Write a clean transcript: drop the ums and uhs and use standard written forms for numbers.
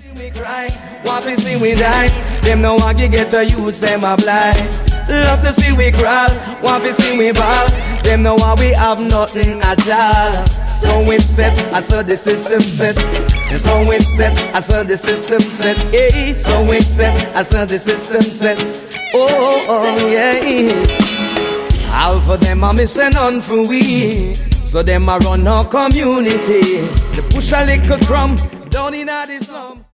We cry, want to see we die. Them no want to get the youths, them a blind. Love to see we crawl, want to see we ball. Them no want we have nothing at all. So it's set, I saw the system set. So it's set, I saw the system set. Hey, so it's set, I saw the system set. Oh, yes. All for them are missing on for we. So them a run our community. They push a little crumb down in the slum.